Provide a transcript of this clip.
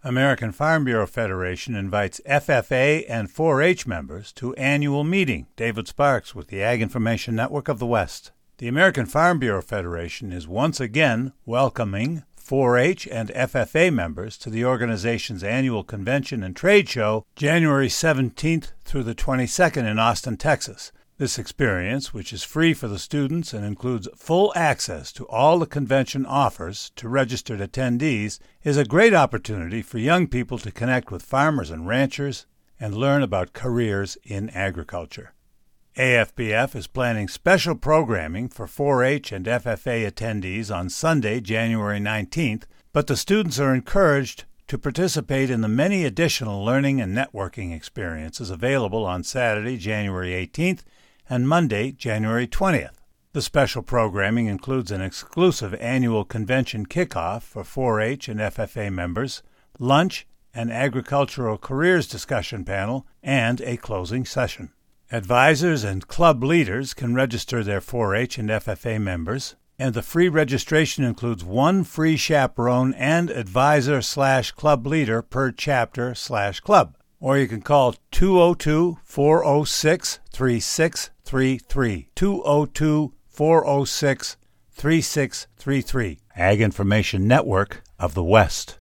American Farm Bureau Federation invites FFA and 4-H members to annual meeting. David Sparks with the Ag Information Network of the West. The American Farm Bureau Federation is once again welcoming 4-H and FFA members to the organization's annual convention and trade show January 17th through the 22nd in Austin, Texas. This experience, which is free for the students and includes full access to all the convention offers to registered attendees, is a great opportunity for young people to connect with farmers and ranchers and learn about careers in agriculture. AFBF is planning special programming for 4-H and FFA attendees on Sunday, January 19th, but the students are encouraged to participate in the many additional learning and networking experiences available on Saturday, January 18th, and Monday, January 20th. The special programming includes an exclusive annual convention kickoff for 4-H and FFA members, lunch, an agricultural careers discussion panel, and a closing session. Advisors and club leaders can register their 4-H and FFA members, and the free registration includes one free chaperone and advisor/club leader per chapter/club. Or you can call 202-406-3633, 202-406-3633, Ag Information Network of the West.